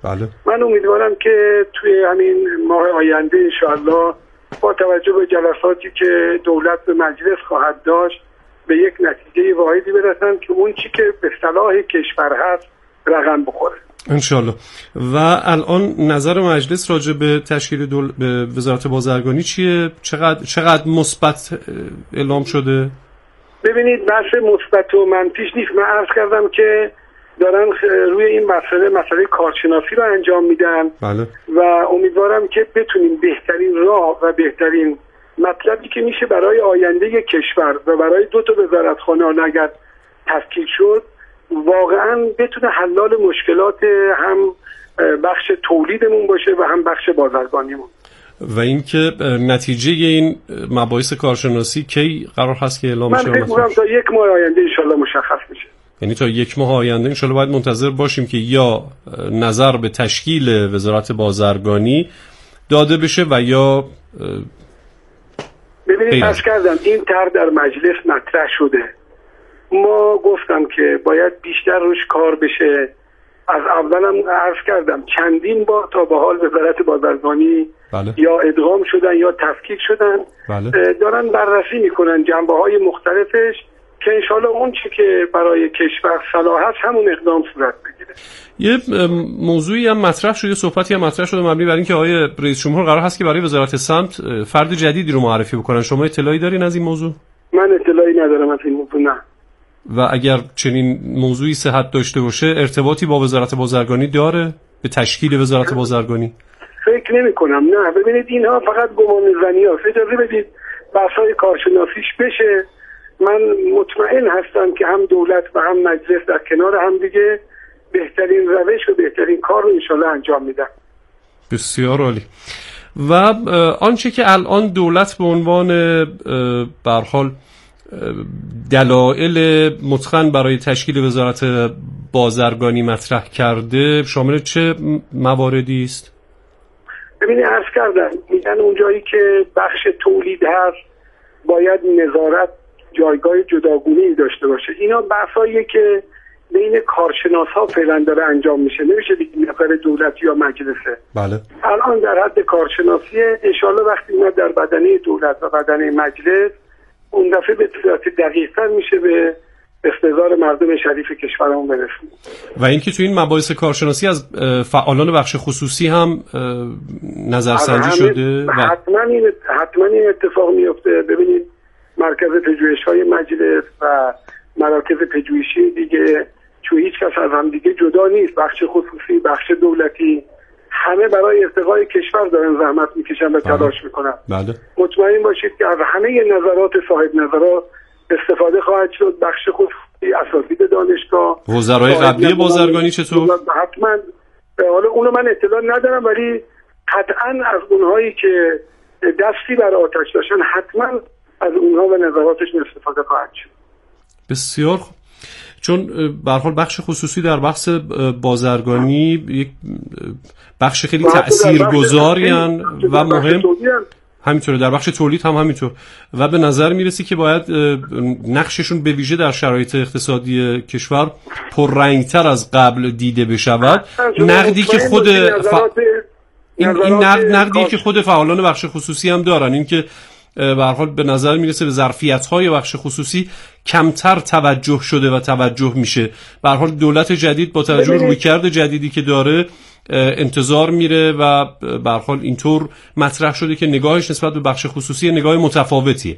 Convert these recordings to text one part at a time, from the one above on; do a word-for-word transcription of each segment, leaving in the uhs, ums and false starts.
بله. من امیدوارم که توی همین ماه آینده انشاءالله با توجه به جلساتی که دولت به مجلس خواهد داشت به یک نتیجه واحدی برسن که اون چی که به صلاح کشور هست رقم بخوره انشالله. و الان نظر مجلس راجع به تشکیل دول... به وزارت بازرگانی چیه؟ چقدر چقدر مثبت اعلام شده؟ ببینید بحث مثبت و منفیش نیست. من عرض کردم که دارن روی این مسئله مسئله کارشناسی رو انجام میدن. بله. و امیدوارم که بتونیم بهترین راه و بهترین مطلبی که میشه برای آینده کشور و برای دو تا وزارتخانه اگر تشکیل شد واقعا بتونه حلال مشکلات هم بخش تولیدمون باشه و هم بخش بازرگانیمون. و اینکه نتیجه این مباحث کارشناسی کی قرار هست که اعلام بشه؟ من فکر می‌کنم تا یک ماه آینده ان شاءالله مشخص میشه. یعنی تا یک ماه آینده ان شاءالله باید منتظر باشیم که یا نظر به تشکیل وزارت بازرگانی داده بشه و یا ببینید پس کردم این طرح در مجلس مطرح شده. ما گفتم که باید بیشتر روش کار بشه. از اولم عرض کردم چندین بار تا به حال وزارت بازرگانی بله. یا ادغام شدن یا تفکیک شدن. بله. دارن بررسی میکنن جنبه های مختلفش که انشالله اون چی که برای کشور صلاح هست همون اقدام صورت بگیره. یه موضوعی هم مطرح شده، صحبتی هم مطرح شده مبنی بر اینکه آقای رئیس جمهور قرار هست که برای وزارت سمت فرد جدیدی رو معرفی بکنن. شما اطلاعی دارین از این موضوع؟ من اطلاعی ندارم از این موضوع. نه. و اگر چنین موضوعی صحت داشته باشه ارتباطی با وزارت بازرگانی داره به تشکیل وزارت بازرگانی؟ فکر نمی کنم. نه ببینید اینها فقط گمان زنی هست. اجازه بدید بحث‌های کارشناسیش بشه. من مطمئن هستم که هم دولت و هم مجلس در کنار هم دیگه بهترین روش و بهترین کار رو انشالله انجام میدن. بسیار عالی. و آنچه که الان دولت به عنوان به هر حال دلایل متقن برای تشکیل وزارت بازرگانی مطرح کرده شامل چه مواردی است؟ ببینید عرض کردم میگن اونجایی که بخش تولید هست باید نظارت جایگاه جداگونه‌ای داشته باشه. اینا بحثاییه که بین کارشناس‌ها فعلا داره انجام میشه. نمیشه دیگه نفر دولتی یا مجلسه. بله. الان در حد کارشناسیه. انشالله وقتی ما در بدنه دولت و بدنه مجلس اون دفعه به صورت دقیق‌تر میشه به استحضار مردم شریف کشورمون برسیم. و اینکه تو این مباحث کارشناسی از فعالان بخش خصوصی هم نظرسنجی شده. حتما این حتما این اتفاق میفته. ببینید مرکز پژوهش‌های مجلس و مراکز پژوهشی دیگه چون هیچ کس از هم دیگه جدا نیست. بخش خصوصی، بخش دولتی همه برای ارتقای کشور دارن زحمت میکشن و تلاش میکنن. بله. مطمئن باشید که از همه نظرات صاحب نظرات استفاده خواهد شد. بخش خصوصی، اساتید دانشگاه، وزرای قبلی بازرگانی چطور؟ حتما. حالا اونو من اطلاع ندارم ولی قطعا از اونهایی که دستی بر آتش داشتن حتما از اونها و نظراتشون استفاده خواهد شد. بسیار خوب. چون به هر حال بخش خصوصی در بخش بازرگانی یک بخش خیلی تاثیرگذاری و مهم، همینطوره در بخش تولید هم همینطور، و به نظر میرسی که باید نقششون به ویژه در شرایط اقتصادی کشور پررنگتر از قبل دیده بشود. نقدی که خود ف... این, این نقد نقدی که خود فعالان بخش خصوصی هم دارن، این که به هر حال به نظر میرسه به ظرفیت‌های بخش خصوصی کمتر توجه شده و توجه میشه. به هر حال دولت جدید با توجه به رویکرد جدیدی که داره انتظار میره و به هر حال اینطور مطرح شده که نگاهش نسبت به بخش خصوصی نگاه متفاوتیه.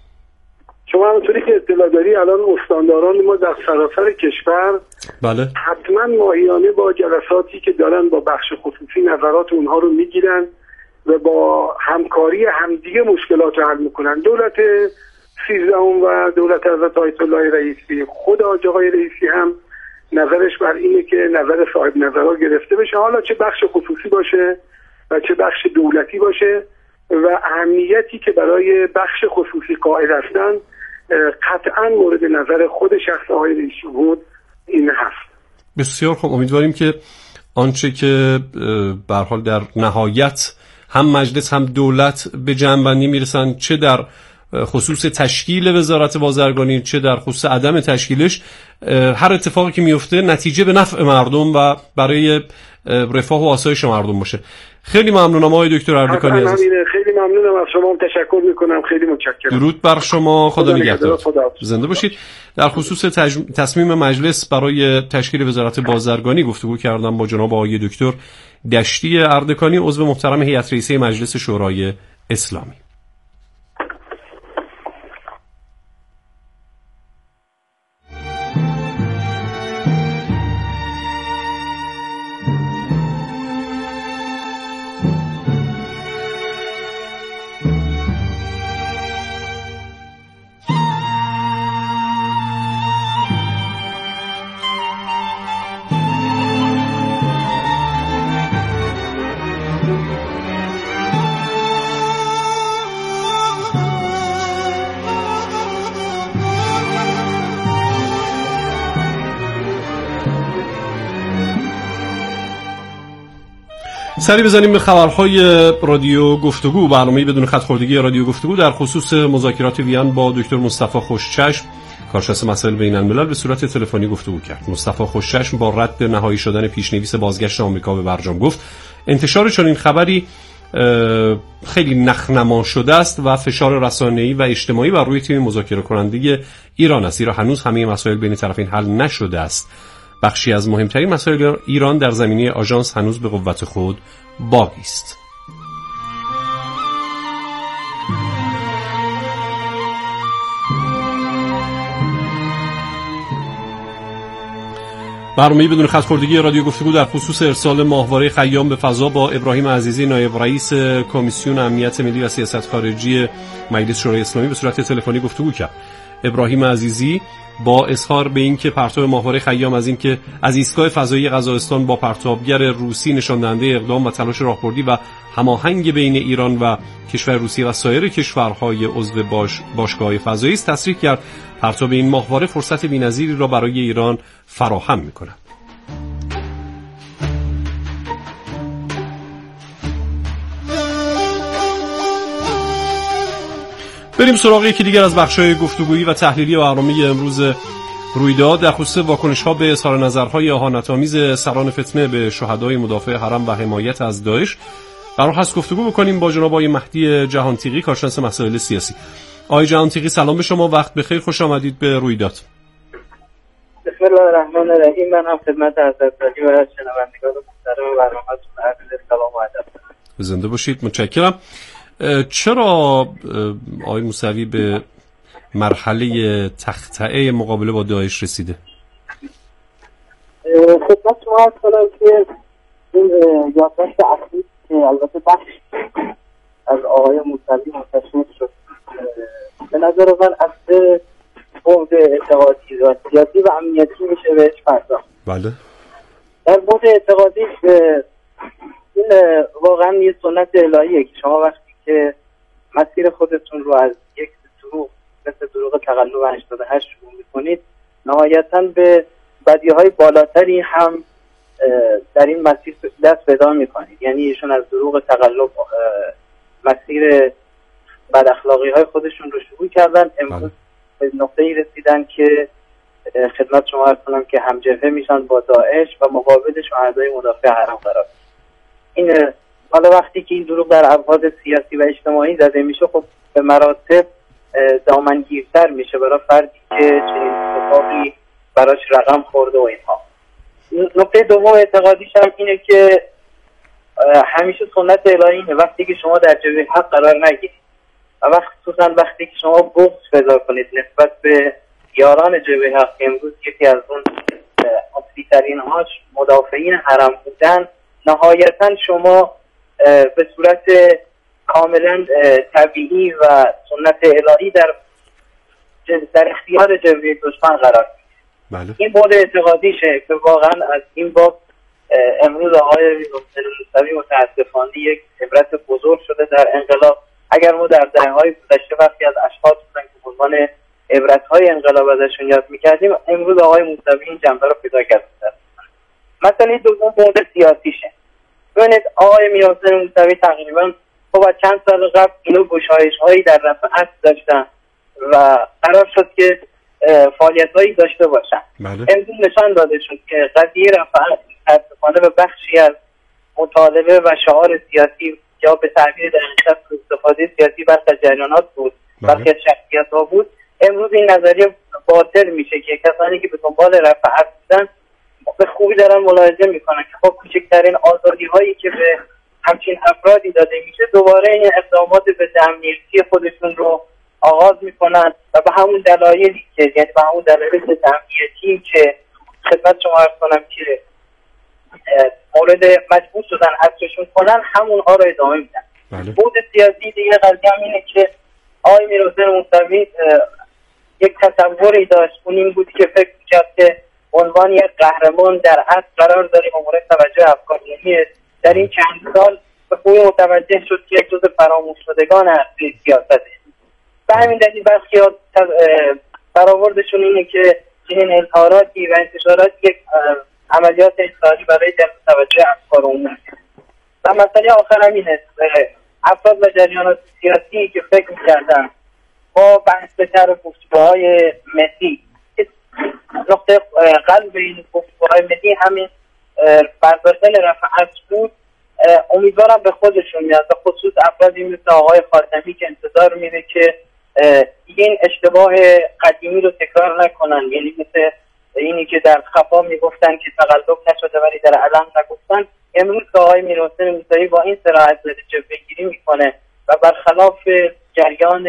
شما همونطوری که اطلاع داری الان استانداران ما در سراسر کشور بله حتما ماهیانه با جلساتی که دارن با بخش خصوصی نظرات اونها رو میگیرن و با همکاری همدیگه مشکلات رو حل میکنن. دولت سیزدهم و دولت حضرت آیت الله رئیسی، خود آقای رئیسی هم نظرش بر اینه که نظر صاحب نظرها گرفته بشه، حالا چه بخش خصوصی باشه و چه بخش دولتی باشه، و اهمیتی که برای بخش خصوصی قائل هستن قطعا مورد نظر خود شخص آقای رئیس جمهور این هست. بسیار خوب. امیدواریم که آنچه که به هر حال در نهایت هم مجلس هم دولت به جمع‌بندی میرسن، چه در خصوص تشکیل وزارت بازرگانی چه در خصوص عدم تشکیلش، هر اتفاقی که میفته نتیجه به نفع مردم و برای رفاه و آسایش مردم باشه. خیلی ممنونم آقای دکتر اردکانی عزیز. خیلی ممنونم از شما، تشکر میکنم، خیلی متشکرم. درود بر شما، خدا نگهدار. زنده باشید. در خصوص تج... تصمیم مجلس برای تشکیل وزارت بازرگانی گفتگو کردم با جناب آقای دکتر دشتی اردکانی، عضو محترم هیئت رئیسه مجلس شورای اسلامی. سری بزنیم به خبرهای رادیو گفتگو. برنامه‌ای بدون خط خوردگی رادیو گفتگو در خصوص مذاکرات وین با دکتر مصطفی خوشچشم، کارشناس مسائل بین الملل، به صورت تلفنی گفتگو کرد. مصطفی خوشچشم با رد نهایی شدن پیشنویس بازگشت آمریکا به برجام گفت انتشار چنین خبری خیلی نخنما شده است و فشار رسانه‌ای و اجتماعی بر روی تیم مذاکره کننده ایران است، زیرا هنوز همه مسائل بین طرفین حل نشده است. بخشی از مهمترین مسائل ایران در زمینه آژانس هنوز به قوت خود باقی است. برنامه‌ای بدون خط خوردگی رادیو گفتگو در خصوص ارسال ماهواره خیام به فضا با ابراهیم عزیزی، نایب رئیس کمیسیون امنیت ملی و سیاست خارجی مجلس شورای اسلامی، به صورت تلفنی گفتگو کرد. ابراهیم عزیزی با اظهار به این که پرتاب ماهواره خیام از این که از ایستگاه فضایی قزاقستان با پرتابگر روسی نشان دهنده اقدام و تلاش راهبردی و هماهنگ بین ایران و کشور روسیه و سایر کشورهای عضو باش باشگاه فضایی است، تصریح کرد پرتاب این ماهواره فرصت بی‌نظیری را برای ایران فراهم می‌کند. بریم سراغ یکی دیگر از بخش‌های گفتگویی و تحلیلی برنامه امروز رویداد در خصوص واکنش‌ها به اظهار نظرهای اهانت‌آمیز سران فتنه به شهدای مدافع حرم و حمایت از داعش. قرار هست گفتگو بکنیم با جناب آقای مهدی جهانتیغی، کارشناس مسائل سیاسی. آقای جهانتیغی سلام به شما، وقت بخیر، خوش آمدید به رویداد. بسم الله الرحمن الرحیم. من هم خدمت حضرت عالی و شنوندگان محترم برنامه‌تون عرض سلام و ادب دارم. زنده باشید، متشکرم. چرا آقای موسوی به مرحله تخطئه مقابله با داعش رسیده؟ خدمت شما عرض کنم که این یادداشت اصلی که البته بخش از آقای موسوی منتشر شد، به نظر من از بعد اعتقادی و سیاسی و امنیتی میشه بهش پرداخت. بله. در بعد اعتقادی این واقعا یه سنت الهیه که شما وقتی که مسیر خودتون رو از یک دروغ مثل دروغ تقلب هشتاد و هشت شروع میکنید، نهایتاً به بدیهای بالاتری هم در این مسیر دست پیدا میکنید. یعنی ایشون از دروغ تقلب مسیر بد اخلاقی های خودشون رو شروع کردن، امروز به نقطه‌ای رسیدن که خدمت شما عرض کنم که همجبهه میشن با داعش و مقابل شهدای مدافع حرم قرار. این حالا وقتی که این دروغ در ابعاد سیاسی و اجتماعی زده میشه، خب به مراتب دامنگیرتر میشه برای فردی که چنین اتفاقی براش رقم خورده و اینها. نکته دوم اعتقادیش هم اینه که همیشه سنت الهی اینه وقتی که شما در جبهه حق قرار نگیرید و وقتی خصوصا وقتی که شما بغض پیدا کنید نسبت به یاران جبهه حق، امروز یکی از اون اصلی‌ترین هاش مدافعین حرم بودن، نهایتا شما به صورت کاملا طبیعی و سنت الهی در در اختیار جبهه دشمن قرار بله. این بود اعتقادیشه که واقعا از این باب امروز آقای موسوی متاسفانه یک عبرت بزرگ شده در انقلاب. اگر ما در دهه‌های گذشته وقتی از اشخاص بودن که به عنوان عبرت‌های انقلاب ازشون یاد می‌کردیم، امروز آقای موسوی این جنبه رو پیدا کرده. مثلا دوم بود سیاسیشه. ببینید آقای میرحسین موسوی تقریبا خب از چند سال قبل اینو گشایش‌هایی در رفع اصل داشتن و قرار شد که فعالیت‌هایی داشته باشن. بله. امروز نشان داده شد که قضیه رفعت متأسفانه به بخشی از مطالبه و شعار سیاسی یا به تعبیر دقیق‌تر استفاده سیاسی برخی از جریانات بود، برخی از شخصیت‌ها بود. امروز این نظریه باطل میشه که کسانی که به دنبال رفعت بودن به خوبی دارن ملاحظه میکنن که خب کوچکترین آزادی‌هایی که به همچین افرادی داده میشه دوباره این اقدامات به امنیتی خودشون رو آغاز میکنن و به همون دلایلی که یعنی به همون دلایل امنیتی که خدمت شما عرض کنم که مورد مجبور شدن حذفشون کنن همونها رو ادامه میدن. بله. بود سیاسی دیگه قضیه هم اینه که آقای میرحسین موسوی یک تصوری داشت، اون این بود که فکر میکرد که عنوان یک قهرمان در عصر قرار داریم و مورد توجه افکاریه. در این چند سال به خوبی متوجه شد که یک جز فراموش شدگان عرصه سیاسته. به همین دلیل برخی‌ها برآوردشون اینه که چنین اظهاراتی و انتشاراتی یک عملیات اصلاحی برای جلب توجه افکار عمومی. و مسئله آخر هم این است، افراد و جریانات سیاسی که فکر می‌کردن با بحث به طرف گفتگوهای مسی نقطه قلب این گفتگوهای مسی همین برداشتن رفعت بود، امیدوارم به خودشون میاد و خصوص افرادی مثل آقای خاتمی که انتظار میره که این اشتباه قدیمی رو تکرار نکنن، یعنی مثل اینی که در خفا میگفتن که تقلب نشده ولی در علم نگفتن. امروز که آقای میرحسین موسوی با این صراحت داره جلوه‌گیری میکنه و برخلاف جریان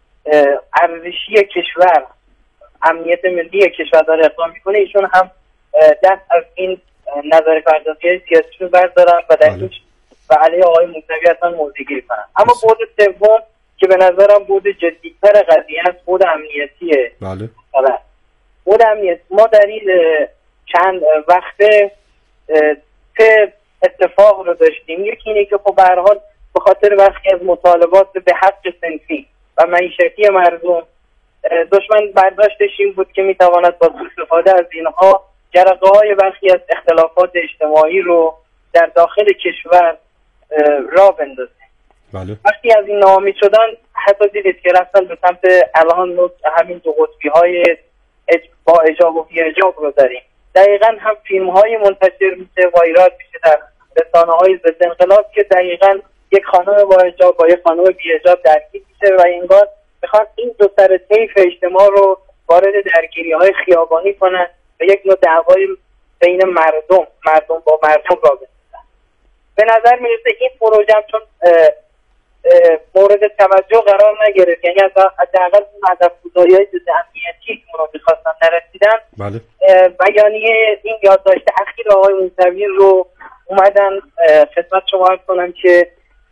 ارزشی کشور، امنیت ملی کشور داره اقدام میکنه، ایشون هم دست از این نظر پردازی سیاسی رو بردارن و در این و علیه آقای موسوی اصلا موضع گیری کنن. اما بود سوم که به نظرم بود جدی‌تر قضیه است، بود امنیتیه. بله. بود امنیت. ما در این چند وقته سه اتفاق رو داشتیم. یکی اینه که خب به هر حال به خاطر برخی از مطالبات به حق صنفی و معیشتی مردم دشمن برداشتش این بود که میتواند با استفاده از اینها جرقه‌های برخی از اختلافات اجتماعی رو در داخل کشور راه بندازه. بله. وقتی از این ناامید شدن حتی دیدید که رفتن به سمت الان همین دو قطبی های با اجاب و بی اجاب رو داریم. دقیقا هم فیلم های منتشر میشه، وایرال میشه در رسانه های ضد انقلاب که دقیقا یک خانم با اجاب با یک خانم بی اجاب درگیر میشه و انگار میخوان این دو سر طیف اجتماع رو وارد درگیری های خیابانی کنن و یک نوع دعوای بین مردم مردم با مردم را بندازن. به نظر میرسه این پروژه هم چون اه اه مورد توجه قرار نگرفت، یعنی از حداقل اون هدف‌گذاری‌های ضد امنیتی که اونا می‌خواستن نرسیدن. بله. بیانیه این یادداشت اخیر آقای موسوی رو اومدن خدمت شما عرض کنم که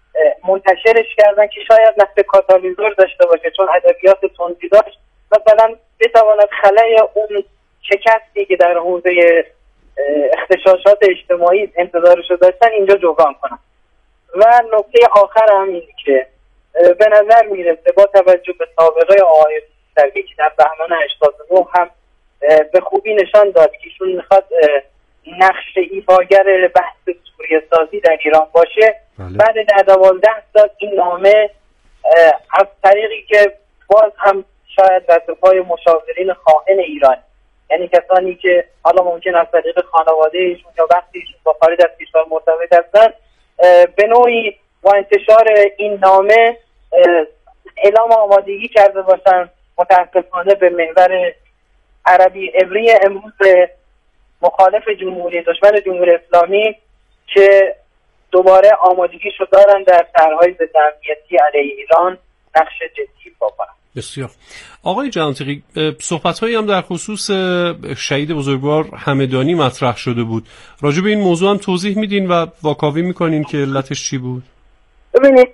منتشرش کردن که شاید نقش کاتالیزور داشته باشه، چون ادبیات تندی داشت مثلا بتواند خلای اون شکستی که در حوزه اختشاشات اجتماعی انتظارش داشتن اینجا جبران کنن. و نکته آخر هم اینه که به نظر میرسه با توجه به سابقه آقای موسوی که در بهمن هشتاد و نه هم به خوبی نشان داد که ایشون میخواد نقش ایفاگر بحث سوریه سازی در ایران باشه. بله. بعد در دوازده سال این نامه از طریقی که باز هم شاید رتبه‌های مشاورین خائن ایران، یعنی کسانی که حالا ممکن از طریق خانواده ایشون یا وقتی ایشون با خارج از کشور مرتبط هستن به نوعی با انتشار این نامه اعلام آمادگی کرده باشن متاسفانه به محور عربی عبری امروز مخالف جمهوری دشمن جمهوری اسلامی که دوباره آمادگیشو دارن در طرح‌های ضد امنیتی علیه ایران نقش جدی بکنن. بسیار. آقای جهانتقی، صحبت‌هایی هم در خصوص شهید بزرگوار همدانی مطرح شده بود. راجع به این موضوع هم توضیح میدین و واکاوی میکنین که علتش چی بود؟ ببینید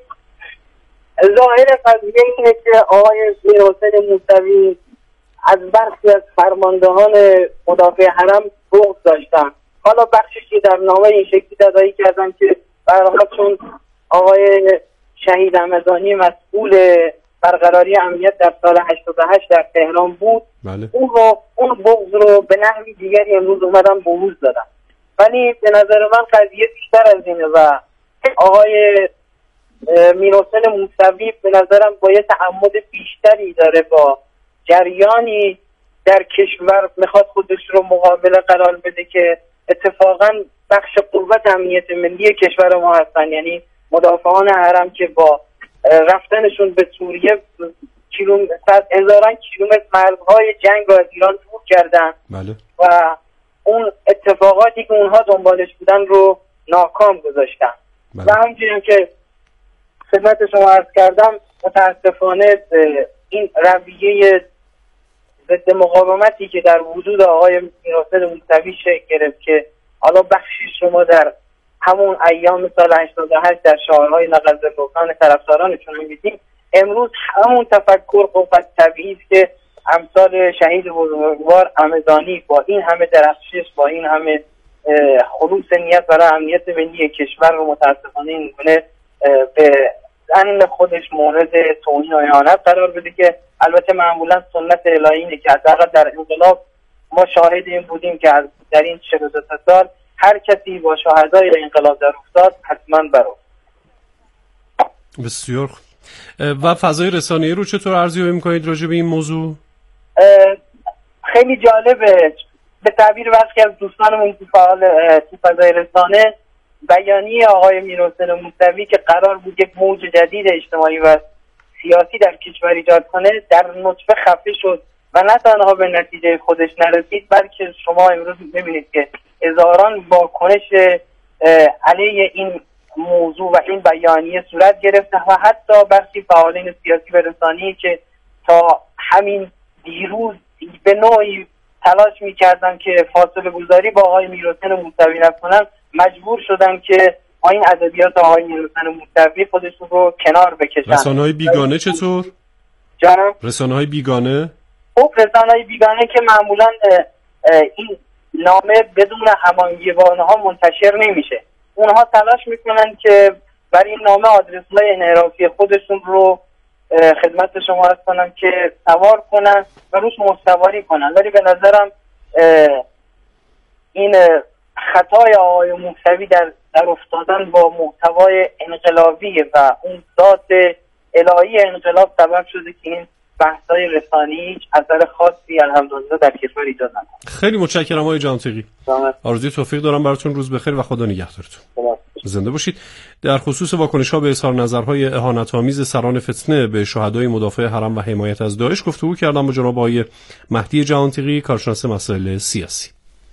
ظاهر قضیه اینه که آقای میرحسین موسوی از برخی از فرماندهان مدافع حرم بغض داشتن. حالا بخشی در نامه این شکلی تداعی کردن که برای چون آقای شهید همدانی مسئول برقراری امنیت در سال هشتاد و هشت در تهران بود. بله. اون رو اون بغض رو به نحوی دیگری امروز اومدن بروز دادن. ولی به نظر من قضیه بیشتر از اینه و آقای میرحسین موسوی به نظرم با یه تعمد بیشتری داره با جریانی در کشور میخواد خودش رو مقابل قرار بده که اتفاقا بخش قوت امنیت ملی کشور ما هستن، یعنی مدافعان حرم که با رفتنشون به سوریه کیلومتر هزاران کیلومتر مرزهای جنگ رو از ایران دور کردن. بله. و اون اتفاقاتی که اونها دنبالش بودن رو ناکام گذاشتن. بله. و همچنین که خدمت شما عرض کردم متاسفانه این رویه ضد مقاومتی که در وجود آقای میرحسین موسوی شکل گرفت که حالا بخشی شما در همون ایام سال هشتاد و هشت در شعارهای نقض بحران طرفدارانشون می‌بینیم، امروز همون تفکر قوت طبیعی است که امثال شهید بزرگوار عمدانی با این همه درخشش، با این همه خلوص نیت برای امنیت ملی کشور رو متاسفانه این گونه به زن خودش مورد توهین و اهانت قرار بده که البته معمولا سنت الهی اینه که حداقل در انقلاب ما شاهد این بودیم که در این چهل و دو سال هر کسی با شهدای انقلاب در افتاد حتما برو. بسیار و فضای رسانه‌ای رو چطور ارزیابی می‌کنید راجع به این موضوع؟ خیلی جالبه. به تعبیر برخی از دوستانمون که فعال تو فضای رسانه، بیانیه آقای میرحسین موسوی که قرار بود یک موج جدید اجتماعی و سیاسی در کشور ایجاد کنه در نطفه خفه شد و نه تنها به نتیجه خودش نرسید، بلکه شما امروز می‌بینید که هزاران واکنش علیه این موضوع و این بیانیه صورت گرفته و حتی برخی فعالین سیاسی و رسانه‌ای که تا همین دیروز به نوعی تلاش می‌کردن که فاصله گذاری با آقای میرحسین موسوی نکنن، مجبور شدن که با این ادبیات آقای میرحسین موسوی خودشون رو کنار بکشن. رسانه‌های بیگانه چطور؟ جانم؟ رسانه‌های بیگانه؟ خب رسانه‌های بیگانه که معمولاً این نامه بدون هماهنگی با آنها منتشر نمیشه. اونها تلاش میکنن که برای این نامه آدرس‌های انحرافی خودشون رو خدمت شما عرض کنم که سوار کنن و روش مستواری کنن، ولی به نظرم این خطای آقای موسوی در در افتادن با محتوای انقلابی و اون ذات الهی انقلاب سبب شده که این بحث‌های رسانه‌ای اثر خاصی الحمدلله در کشور ایجاد نکنه. خیلی متشکرم آقای جهانتقی. آرزوی توفیق دارم براتون. روز بخیر و خدا نگهدارتون. زنده باشید. در خصوص واکنش‌ها به اظهار نظرهای اهانت‌آمیز سران فتنه به شهدای مدافع حرم و حمایت از داعش گفتگو کردم با جناب آقای مهدی جهانتقی، کارشناس مسائل سیاسی.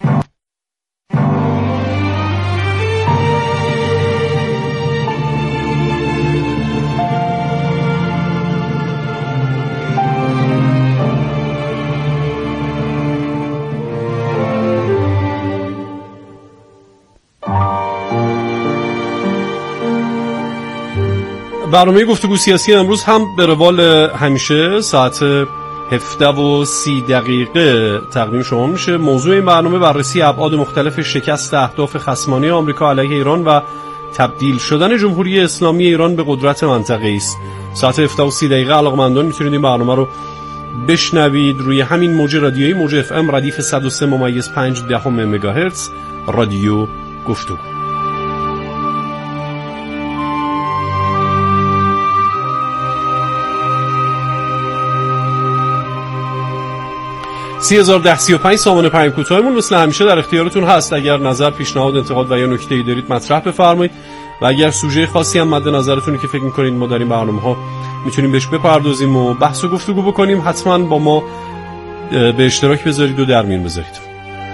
برنامه گفتگو سیاسی امروز هم به روال همیشه ساعت هفده و سی دقیقه تقدیم شما میشه. موضوع این برنامه بررسی ابعاد مختلف شکست اهداف خصمانه آمریکا علیه ایران و تبدیل شدن جمهوری اسلامی ایران به قدرت منطقه‌ای است. ساعت هفده و سی دقیقه علاقه‌مندان میتونید این برنامه رو بشنوید روی همین موج رادیویی، موج اف ام ردیف صد و سه ممیز پنج دهم مگاهرتز، رادیو گفتگو. سی هزار ده سی و پنج سامان پیام کوتاهمون مثل همیشه در اختیارتون هست. اگر نظر، پیشنهاد، انتقاد و یا نکته‌ای دارید مطرح بفرمایید و اگر سوژه خاصی هم مد نظرتونه که فکر می‌کنید ما در این برنامه‌ها میتونیم بهش بپردازیم و بحث و گفتگو بکنیم، حتما با ما به اشتراک بذارید و در میون بذارید.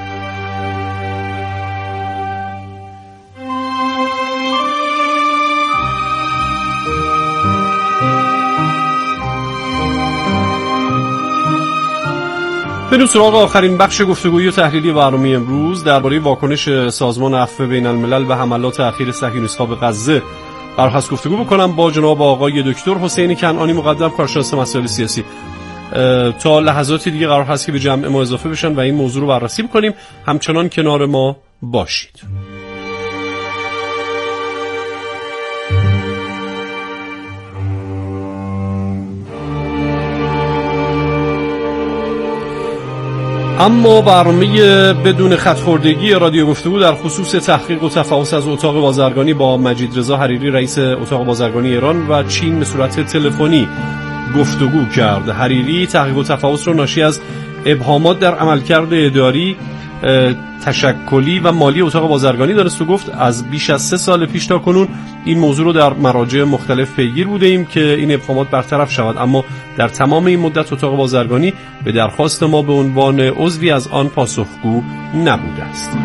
بریم سراغ آخرین بخش گفتگویی و تحلیلی برنامه امروز درباره واکنش سازمان عفو بین الملل به حملات اخیر صهیونیست‌ها به غزه. قرار هست گفتگو بکنم با جناب آقای دکتر حسین کنعانی، مقدم کارشناس مسائل سیاسی. تا لحظاتی دیگه قرار هست که به جمع ما اضافه بشن و این موضوع رو بررسی بکنیم. همچنان کنار ما باشید. اما برنامه بدون خط‌خوردگی رادیو گفتگو در خصوص تحقیق و تفاوض از اتاق بازرگانی با مجید رضا حریری رئیس اتاق بازرگانی ایران و چین به صورت تلفنی گفتگو کرد. حریری تحقیق و تفاوض رو ناشی از ابهامات در عملکرد اداری، تشکلی و مالی اتاق بازرگانی دانست و گفت از بیش از سه سال پیش تا کنون این موضوع رو در مراجع مختلف پیگیر بوده ایم که این ابهامات برطرف شود، اما در تمام این مدت اتاق بازرگانی به درخواست ما به عنوان عضوی از آن پاسخگو نبوده است.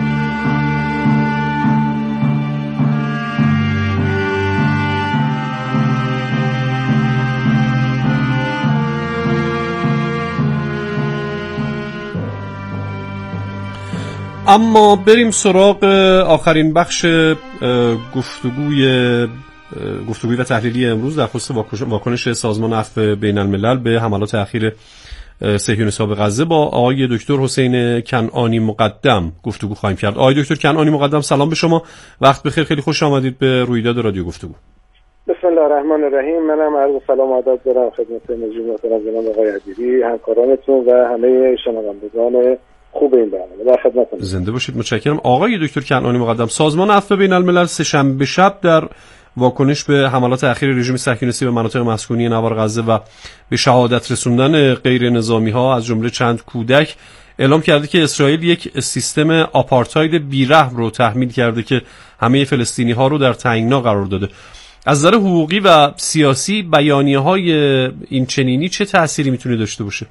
اما بریم سراغ آخرین بخش گفتگوی گفتگوی و تحلیلی امروز در خصوص واکنش سازمان عفو بین الملل به حملات اخیر صهیونیست‌ها به غزه با آقای دکتر حسین کنعانی مقدم گفتگو خواهیم کرد. آقای دکتر کنعانی مقدم سلام به شما، وقت بخیر، خیلی خوش آمدید به رویداد رادیو گفتگو. بسم الله الرحمن الرحیم. منم عرض سلام و ادب دارم خدمت نجیب محترم جناب آقای عبیری، همکارانتون و همه شنوندگان خوب این برنامه. در خدمتتون. زنده باشید، متشکرم. آقای دکتر کنعانی مقدم، سازمان عفو بین الملل سه شنبه شب در واکنش به حملات اخیر رژیم صهیونیستی به مناطق مسکونی نوار غزه و به شهادت رسوندن غیر نظامی ها از جمله چند کودک اعلام کرده که اسرائیل یک سیستم آپارتاید بی‌رحم رو تحمیل کرده که همه فلسطینی ها رو در تنگنا قرار داده. از نظر حقوقی و سیاسی بیانیه های این چنینی چه تأثیری میتونه داشته باشه؟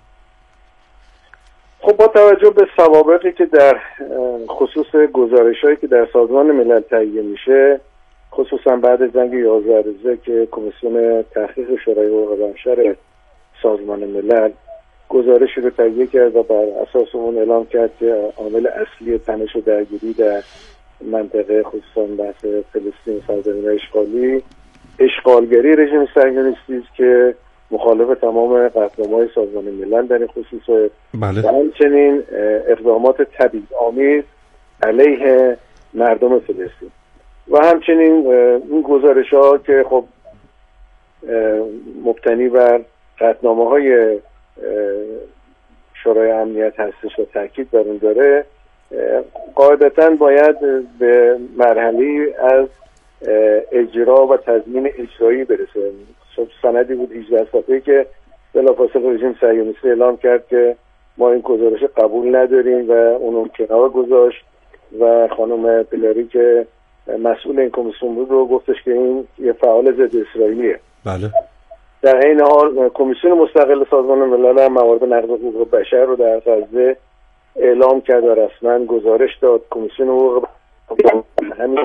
خب با توجه به سوابقی که در خصوص گزارش‌هایی که در سازمان ملل تهیه میشه، خصوصا بعد از جنگ یازده روزه که کمیسیون تحقیق شورای حقوق بشر سازمان ملل گزارشی رو تهیه کرد و بر اساس اون اعلام کرد که عامل اصلی تنش و درگیری در منطقه خصوصا بحث فلسطین سرزمین اشغالی اشغالگری رژیم صهیونیستی است که مخالف تمام قطعنامه‌های سازمان ملل در این خصوص بله. و همچنین اقدامات تبعیض‌آمیز علیه مردم فلسطین و همچنین این گزارش‌ها که خب مبتنی بر قطعنامه‌های شورای امنیت هستش و تاکید بر اون داره، قاعدتاً باید به مرحله از اجرا و تضمین اجرایی برسه. سندی بود هجده صفحه‌ای که بلافاصله رژیم صهیونیستی اعلام کرد که ما این گزارش قبول نداریم و اونو کنار گذاشت و خانم پلری که مسئول این کمیسیون بود رو گفتش که این یه فعال ضد اسرائیلیه. بله. در این حال کمیسیون مستقل سازمان ملل هم موارد نقض حقوق بشر رو در غزه اعلام کرد و رسما گزارش داد. کمیسیون حقوق همین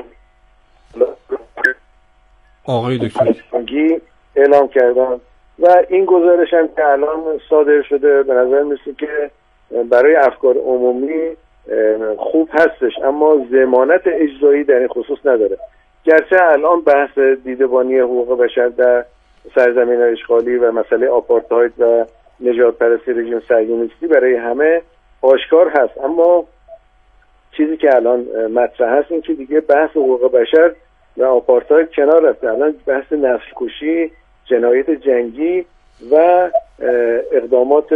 آقای دکتر اعلام کردن و این گزارش هم که الان صادر شده به نظر میسه که برای افکار عمومی خوب هستش، اما ضمانت اجرایی در این خصوص نداره. گرچه الان بحث دیدبانی حقوق بشر در سرزمین اشغالی و مسئله آپارتاید و نجات پرستی رژیم صهیونیستی برای همه آشکار هست، اما چیزی که الان مطرح هست این که دیگه بحث حقوق بشر و آپارتاید کنار رفته. الان بحث نسل کشی، جنایت جنگی و اقدامات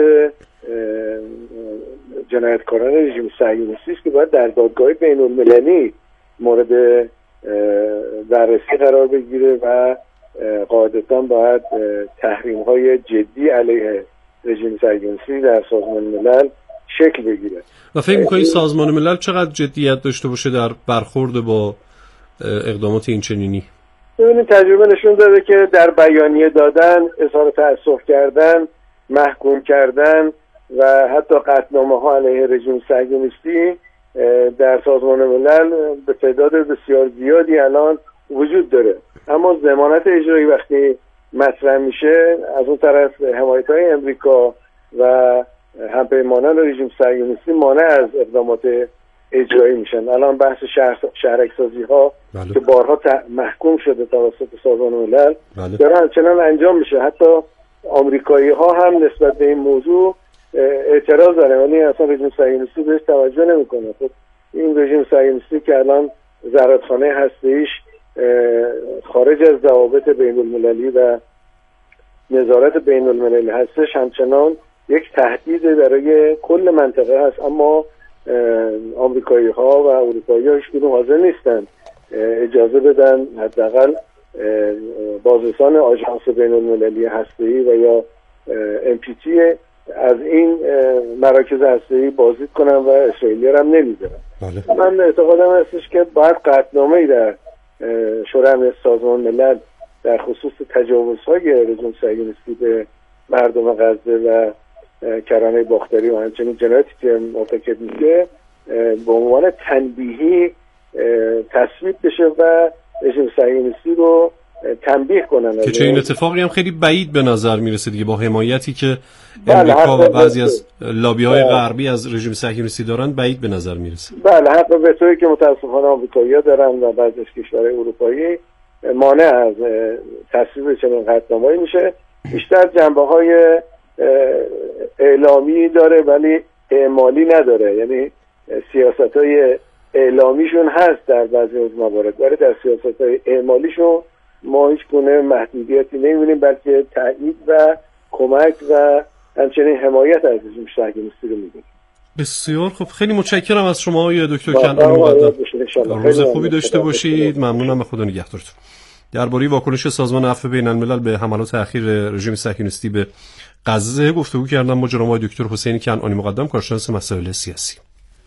جنایتکاران رژیم صهیونیستی است که باید در دادگاه بین المللی مورد بررسی قرار بگیره و قاعدتاً باید تحریم های جدی علیه رژیم صهیونیستی در سازمان ملل شکل بگیره. و فکر می‌کنید سازمان ملل چقدر جدیت داشته باشه در برخورد با اقدامات این چنینی؟ ببینید تجربه نشون داده که در بیانیه دادن، اظهار تأسف کردن، محکوم کردن و حتی قطعنامه‌ها علیه رژیم صهیونیستی در سازمان ملل به تعداد بسیار زیادی الان وجود داره، اما ضمانت اجرایی وقتی مطرح میشه از اون طرف حمایت‌های امریکا و همپیمانان رژیم صهیونیستی مانع از اقدامات اجرایی میشن. الان بحث شهر شهرک‌سازی ها بله. که بارها محکوم شده توسط سازمان ملل بله. داره همچنان انجام میشه. حتی آمریکایی ها هم نسبت به این موضوع اعتراض دارن، ولی اصلا رژیم صهیونیستی بهش توجه نمیکنه. خب این رژیم صهیونیستی که الان زرادخانه هسته‌ایش خارج از ضوابط بین المللی و نظارت بین المللی هستش، همچنان یک تهدید برای کل منطقه هست، اما آمریکایی ها و اروپایی ها هیچ کدوم حاضر نیستن اجازه بدن حداقل بازرسان آژانس بین المللی هسته‌ای و یا ام پی تی از این مراکز هسته‌ای بازدید کنن و اسرائیلی‌ها هم نمیذارن. من اعتقادم هستش که باید قطعنامه‌ای در شورای امنیت سازمان ملل در خصوص تجاوزهای رژیم صهیونیستی به مردم غزه و کرانه باختری و همچنین جنایاتی که مرتکب میشه به عنوان تنبیهی تصویب بشه و رژیم صهیونیستی رو تنبیه کنن که چه این اتفاقی هم خیلی بعید به نظر میرسه دیگه، با حمایتی که امریکا و بعضی از لابی‌های غربی از رژیم صهیونیستی دارن بعید به نظر میرسه. بله، حق وتویی که متاسفانه آمریکایی‌ها دارن و بعضی از کشورهای اروپایی مانع از تصویب چنین قطعنامه‌ای میشه. بیشتر جنبه‌های اعلامی داره ولی اعمالی نداره، یعنی سیاست‌های اعلامیشون هست در بعضی از موارد ولی در سیاست‌های اعمالیشون ما هیچ گونه محدودیتی نمی‌بینیم، بلکه تایید و کمک و همچنین حمایت از رژیم صهیونیستی رو می‌بینیم. بسیار خب، خیلی متشکرم از شما آقای دکتر کنعانی مقدم. روز خوبی داشته باشید. ممنونم، به خدا نگهدارتون. درباره واکنش سازمان عفو بین الملل به حملات اخیر رژیم صهیونیستی به غزه گفتگو کردم با جناب آقای دکتر حسین کنعانی مقدم، کارشناس مسائل سیاسی.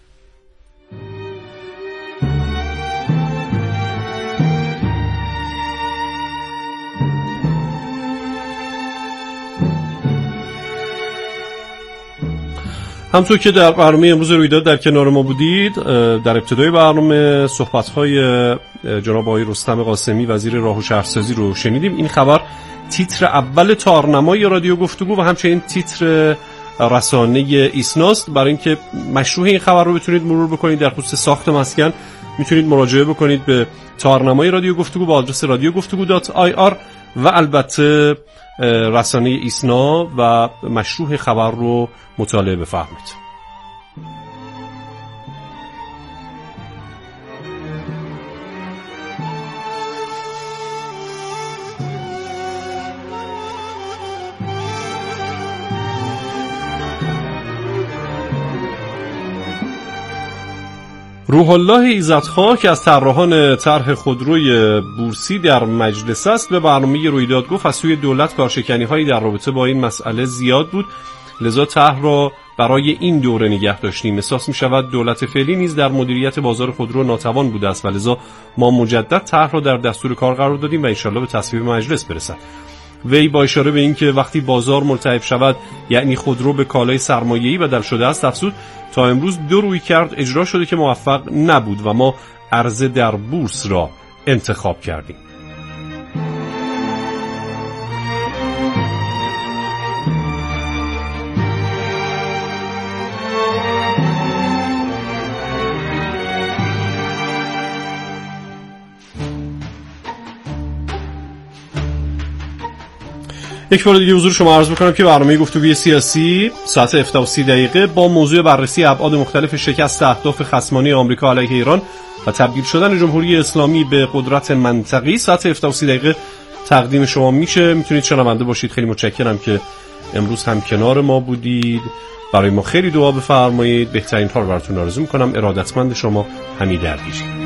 همطور که در برنامه امروز رویداد در کنار ما بودید، در ابتدای برنامه صحبت‌های جناب آقای رستم قاسمی وزیر راه و شهرسازی رو شنیدیم. این خبر تیتر اول تارنمای رادیو گفتگو و همچنین تیتر رسانه ایسناست. برای اینکه مشروح این خبر رو بتونید مرور بکنید در خصوص ساخت مسکن، میتونید مراجعه بکنید به تارنمای رادیو گفتگو با آدرس رادیو گفتگو دات آی آر و البته رسانه ایسنا و مشروح خبر رو مطالعه بفرمایید. روح الله ایزدخواه که از طراحان طرح خودروی بورسی در مجلس است، به برنامه رویداد گفت از سوی دولت کارشکنی‌هایی در رابطه با این مسئله زیاد بود، لذا طرح را برای این دوره نگه داشتیم. احساس می‌شود دولت فعلی نیز در مدیریت بازار خودرو ناتوان بوده است و لذا ما مجدد طرح را در دستور کار قرار دادیم و ان شاءالله به تصویب مجلس برسد. وی با اشاره به اینکه وقتی بازار ملتهب شود یعنی خودرو به کالای سرمایه‌ای بدل شده است، افزود تا امروز دو رویکرد اجرا شده که موفق نبود و ما عرضه در بورس را انتخاب کردیم. یک بار دیگه حضور شما عرض بکنم که برنامه گفتگوی سیاسی ساعت هفده و سی دقیقه با موضوع بررسی ابعاد مختلف شکست اهداف خصمانه آمریکا علیه ایران و تبدیل شدن جمهوری اسلامی به قدرت منطقی ساعت هفده و سی دقیقه تقدیم شما میشه. میتونید شنونده باشید. خیلی متشکرم که امروز هم کنار ما بودید. برای ما خیلی دعا بفرمایید. بهترین ها رو براتون آرزو میکنم. ارادتمند شما، حمید اردیجی.